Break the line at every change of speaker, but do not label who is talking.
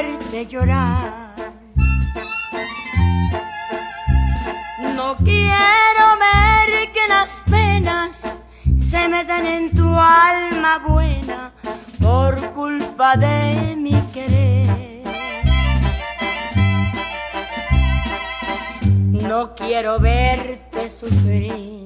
verte llorar. No quiero ver que las penas se metan en tu alma buena por culpa de mi querer. No quiero verte sufrir.